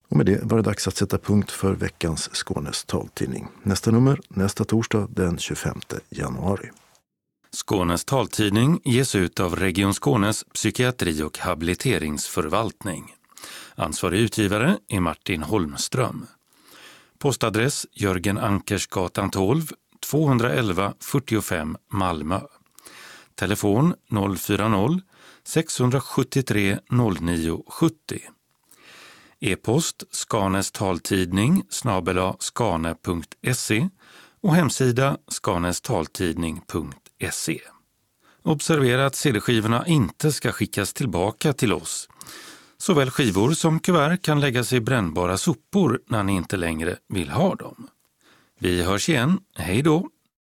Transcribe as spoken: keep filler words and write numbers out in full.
Och med det var det dags att sätta punkt för veckans Skånes taltidning. Nästa nummer, nästa torsdag den tjugofemte januari. Skånes taltidning ges ut av Region Skånes psykiatri- och habiliteringsförvaltning. Ansvarig utgivare är Martin Holmström. Postadress Jörgen Ankersgatan tolv, tvåhundraelva fyrtiofem Malmö. Telefon noll fyra noll, sex sju tre, noll nio sju noll. E-post Skanes taltidning snabel-a skane punkt se och hemsida skanestaltidning punkt se. Observera att C D-skivorna inte ska skickas tillbaka till oss. Såväl skivor som kuvert kan läggas i brännbara sopor när ni inte längre vill ha dem. Vi hörs igen. Hej då!